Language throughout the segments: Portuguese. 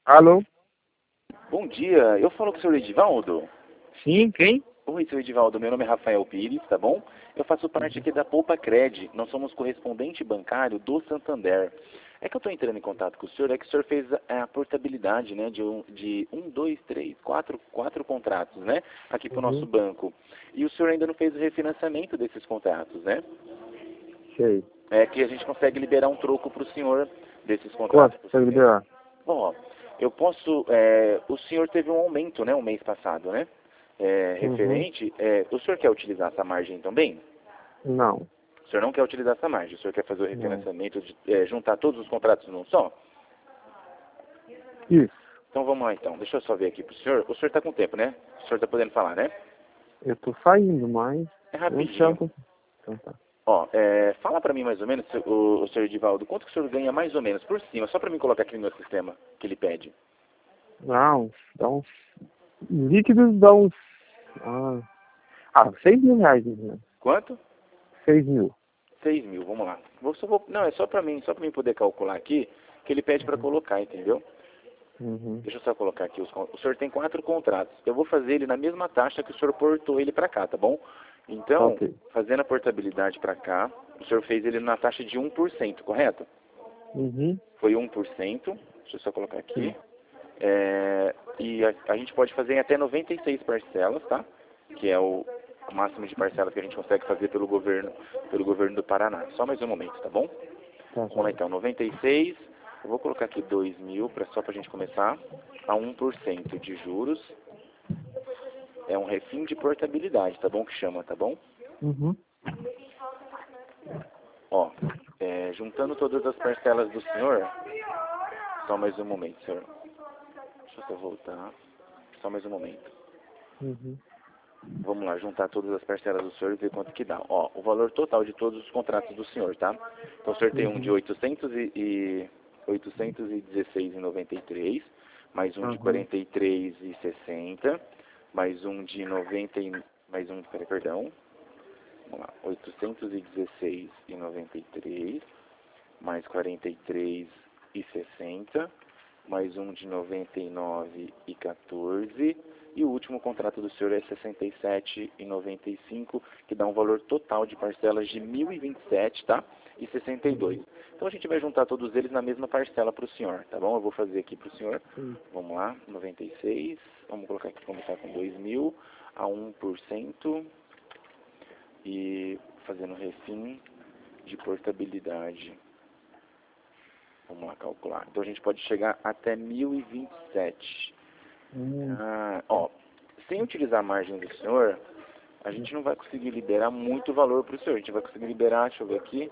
Alô? Bom dia, eu falo com o senhor Edivaldo. Sim, quem? Oi, senhor Edivaldo, meu nome é Rafael Pires, tá bom? Eu faço parte aqui da Poupa Cred, nós somos correspondente bancário do Santander. É que eu estou entrando em contato com o senhor, é que o senhor fez a portabilidade, né, de dois, três, quatro contratos, né, aqui para o nosso Uhum. banco. E o senhor ainda não fez o refinanciamento desses contratos, né? Sei. É que a gente consegue liberar um troco para o senhor desses Quanto contratos. você liberar? Bom, ó, eu posso. O senhor teve um aumento, né, o mês passado, né? Uhum. Referente. O senhor quer utilizar essa margem também? Não, O senhor não quer utilizar essa margem, o senhor quer fazer o não. refinanciamento, juntar todos os contratos num só? Isso. Então vamos lá então, deixa eu só ver aqui pro senhor. O senhor está com tempo, né? O senhor está podendo falar, né? Eu tô saindo, mas É eu rapidinho. chamo. Então tá. Ó, fala pra mim mais ou menos, o senhor Edivaldo, quanto que o senhor ganha mais ou menos por cima, só pra mim colocar aqui no meu sistema que ele pede. Não, dá uns. Líquidos dá uns. Ah, 6 mil reais, né? Quanto? 6 mil. 6.000, vamos lá. Não, é só pra mim poder calcular aqui, que ele pede pra Uhum. colocar, entendeu? Uhum. Deixa eu só colocar aqui. O senhor tem 4 contratos. Eu vou fazer ele na mesma taxa que o senhor portou ele pra cá, tá bom? Tá Então, ok. fazendo a portabilidade pra cá, o senhor fez ele na taxa de 1%, correto? Uhum. Foi 1%. Deixa eu só colocar aqui. Sim. E a gente pode fazer em até 96 parcelas, tá? Que é o máximo de parcelas que a gente consegue fazer pelo governo do Paraná. Só mais um momento, tá bom? Tá Vamos lá certo. então, 96, eu vou colocar aqui 2.000, só para a gente começar, a 1% de juros. É um refim de portabilidade, tá bom? Que chama, tá bom? Uhum. Ó, juntando todas as parcelas do senhor, só mais um momento, senhor. Deixa eu só voltar, só mais um momento. Uhum. Vamos lá, juntar todas as parcelas do senhor e ver quanto que dá. Ó, o valor total de todos os contratos do senhor, tá? Então o senhor tem um de Uhum. 816,93, mais um de Uhum. 43,60, mais um de 90, perdão, vamos lá, 816,93, mais 43,60, mais um de 99,14 e o último contrato do senhor é 67,95, que dá um valor total de parcelas de 1.027, tá? E 62. Uhum. Então a gente vai juntar todos eles na mesma parcela para o senhor, tá bom? Eu vou fazer aqui para o senhor. Sim. Vamos lá, 96. Vamos colocar aqui, começar com 2.000 a 1% e fazendo refim de portabilidade. Vamos lá calcular. Então a gente pode chegar até 1.027. Uhum. Ó, sem utilizar a margem do senhor, a gente não vai conseguir liberar muito valor para o senhor. A gente vai conseguir liberar, deixa eu ver aqui,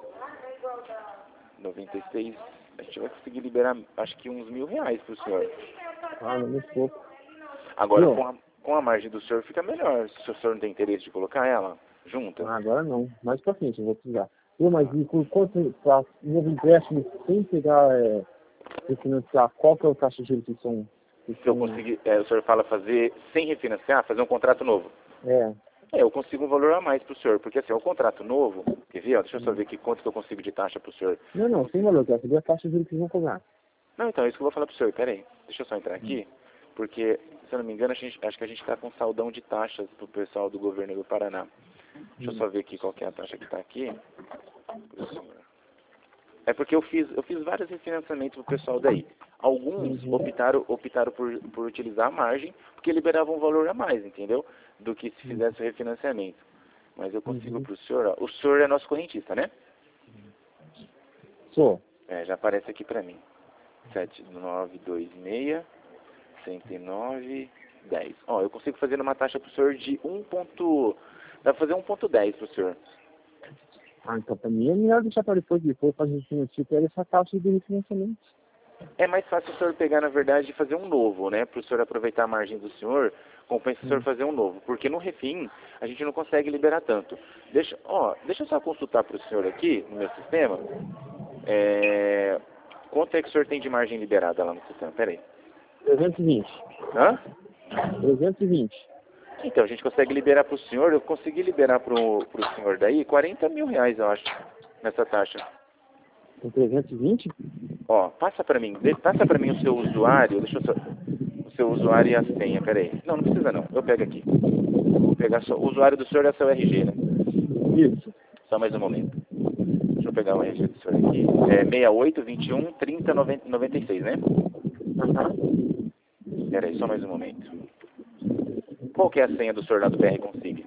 96. A gente vai conseguir liberar, acho que uns R$ 1.000 para o senhor. Ah, não, muito pouco. Agora, Viu? com a margem do senhor fica melhor. Se o senhor não tem interesse de colocar ela junta. Ah, agora não. Mais pra frente eu vou precisar. Viu, mas Tá. e por quanto para novo empréstimo sem pegar refinanciar, qual que é o taxa de juros que Se eu são conseguir, o senhor fala fazer sem refinanciar, fazer um contrato novo. é, Eu consigo um valor a mais para o senhor, porque assim, é um contrato novo, quer ver? Ó, deixa eu só hum. ver aqui quanto que eu consigo de taxa para o senhor. Não, Eu não, sem consigo... valor, quero saber a taxa de juros que vão cobrar. Não, então, é isso que eu vou falar para o senhor, peraí. Deixa eu só entrar Hum. aqui, porque, se eu não me engano, acho que a gente está com saldão de taxas para o pessoal do governo do Paraná. Deixa eu Hum. só ver aqui qual que é a taxa que está aqui. Pro senhor. É porque eu fiz vários refinanciamentos pro pessoal daí. Alguns Uhum. optaram por utilizar a margem, porque liberavam um valor a mais, entendeu? Do que se Uhum. fizesse o refinanciamento. Mas eu consigo Uhum. pro senhor, ó. O senhor é nosso correntista, né? Sou. Já aparece aqui pra mim. 7926 109,10. Ó, eu consigo fazer uma taxa pro senhor de 1 ponto... Dá pra fazer 1,10 pro senhor. Ah, então pra mim é melhor deixar para depois fazer refinanciamento, pega essa taxa de refinanciamento. É mais fácil o senhor pegar, na verdade, e fazer um novo, né? Para o senhor aproveitar a margem do senhor, compensa o senhor Hum. fazer um novo. Porque no refim, a gente não consegue liberar tanto. Deixa eu só consultar para o senhor aqui, no meu sistema. Quanto é que o senhor tem de margem liberada lá no sistema? Pera aí. 320. Hã? 320. Então, a gente consegue liberar para o senhor, eu consegui liberar para o senhor daí R$ 40.000, eu acho, nessa taxa. Com 320? Ó, passa pra mim o seu usuário, deixa eu só, o seu usuário e a senha, peraí. Não, não precisa não, eu pego aqui. Vou pegar só, o usuário do senhor é seu RG, né? Isso. Só mais um momento. Deixa eu pegar o RG do senhor aqui. É 68, 21, 30, 96, né? Aham. Peraí, só mais um momento. Qual que é a senha do senhor lá do BR Consig?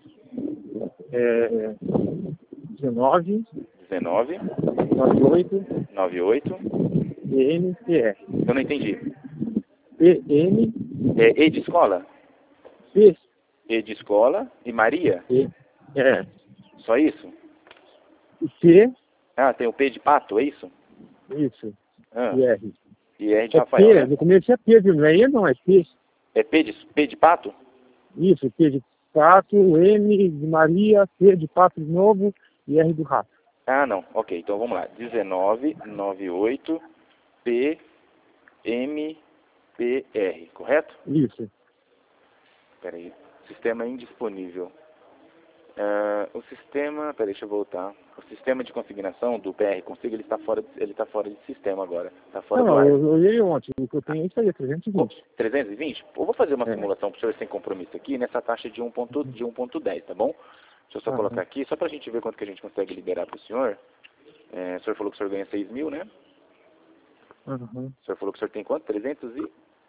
19, 19, 98, 98, PMPR. eu não entendi. PM, É E de escola? P, E de escola e Maria? E, Só isso? P, Ah, tem o P de pato, é isso? isso, Ah, e R. e R de É Rafael, P, né? no começo é P, viu? Não é E, não, é P. É P de pato? Isso, P de pato, M de Maria, P de pato de novo e R do rato. Ah, não. Ok, então vamos lá. 19, 98, P, M, P, R, correto? Isso. Espera aí. Sistema indisponível. Ah, o sistema... Peraí, deixa eu voltar. O sistema de consignação do PR Consig, ele está fora de sistema agora. Está fora do Não, ar. eu olhei ontem, o que eu tenho é isso aí, é 320. 320? Eu vou fazer uma É. simulação para o senhor sem compromisso aqui nessa taxa de 1.10, tá bom? Deixa eu só colocar aqui, só para a gente ver quanto que a gente consegue liberar para o senhor. O senhor falou que o senhor ganha 6 mil, né? Uhum. O senhor falou que o senhor tem quanto? 320.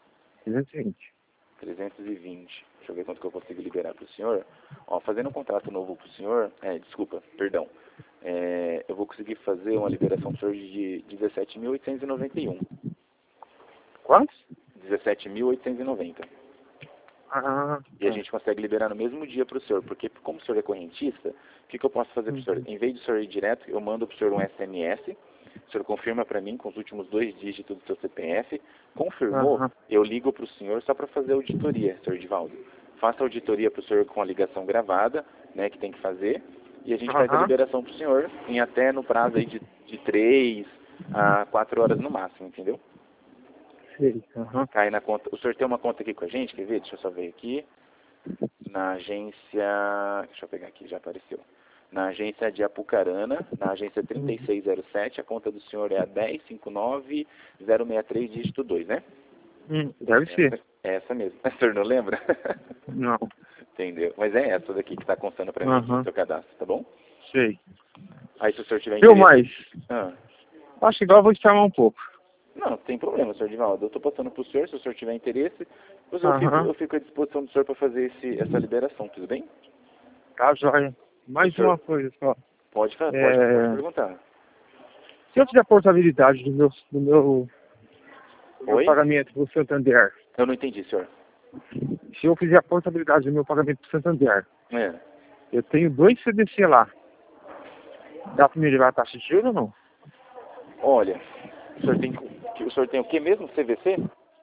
320. Deixa eu ver quanto que eu consigo liberar para o senhor. Ó, fazendo um contrato novo para o senhor... desculpa, perdão. Eu vou conseguir fazer uma liberação para o senhor de 17.891. Quantos? 17.890. Ah, E a gente consegue liberar no mesmo dia para o senhor, porque como o senhor é correntista, o que eu posso fazer para o senhor? Em vez de o senhor ir direto, eu mando para o senhor um SMS, o senhor confirma para mim com os últimos 2 dígitos do seu CPF, confirmou, eu ligo para o senhor só para fazer a auditoria, senhor Edivaldo. Faça a auditoria para o senhor com a ligação gravada, né, que tem que fazer, e a gente faz a liberação para o senhor em até no prazo aí de 3 a 4 horas no máximo, entendeu? sei. Cai na conta. O senhor tem uma conta aqui com a gente, quer ver? Deixa eu só ver aqui. Na agência... Deixa eu pegar aqui, já apareceu. Na agência de Apucarana, na agência 3607, a conta do senhor é a 1059063, dígito 2, né? Deve ser. É essa mesmo. O senhor não lembra? Não. Entendeu? Mas é essa daqui que está constando para mim aqui no seu cadastro, tá bom? Sei. Aí se o senhor tiver Eu interesse... mais. Acho que igual eu vou esperar um pouco. Não, não tem problema, senhor Divaldo. Eu estou passando para o senhor, se o senhor tiver interesse, eu fico à disposição do senhor para fazer essa liberação, tudo bem? Tá, joia. Mais uma coisa só. Pode perguntar. Se eu fizer a portabilidade do meu pagamento para o Santander. Eu não entendi, senhor. Se eu fizer a portabilidade do meu pagamento para o Santander, eu tenho 2 CDC lá. Dá para me levar a taxa de juros ou não? Olha, o senhor tem o que mesmo? CVC?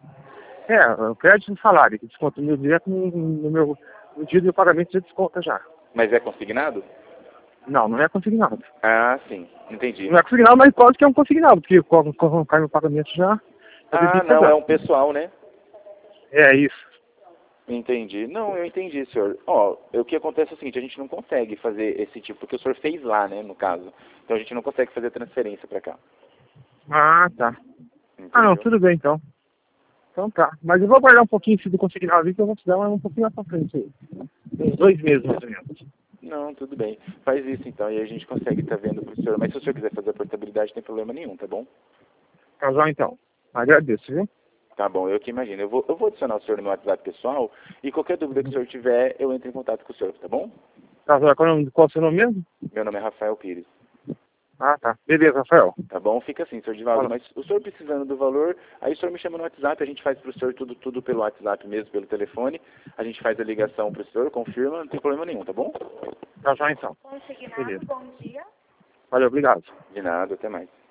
O crédito no salário, que desconta meu direto no dia do meu pagamento, já desconta já. Mas é consignado? Não, não é consignado. Ah, sim, entendi. Não é consignado, mas pode que é um consignado, porque quando cai meu pagamento já... não, é um pessoal, né? É isso. Entendi. Não, eu entendi, senhor. O que acontece é o seguinte, a gente não consegue fazer esse tipo, porque o senhor fez lá, né, no caso. Então a gente não consegue fazer transferência para cá. Ah, tá. Entendeu? Não, tudo bem então. Então tá. Mas eu vou guardar um pouquinho se do consignado ali, que eu vou te dar um pouquinho mais pra frente aí. Uns 2 meses, mais ou menos. Não, tudo bem. Faz isso então, e a gente consegue estar vendo pro senhor. Mas se o senhor quiser fazer a portabilidade, não tem problema nenhum, tá bom? Casal então. Agradeço, viu? Tá bom, eu que imagino. Eu vou adicionar o senhor no meu WhatsApp pessoal, e qualquer dúvida que o senhor tiver, eu entro em contato com o senhor, tá bom? Casal, qual é o seu nome mesmo? Meu nome é Rafael Pires. Ah, tá. Beleza, Rafael. Tá bom? Fica assim, senhor Divaldo. Mas o senhor precisando do valor, aí o senhor me chama no WhatsApp, a gente faz pro senhor tudo pelo WhatsApp mesmo, pelo telefone. A gente faz a ligação pro senhor, confirma, não tem problema nenhum, tá bom? Casal então. Beleza. Bom dia. Valeu, obrigado. De nada, até mais.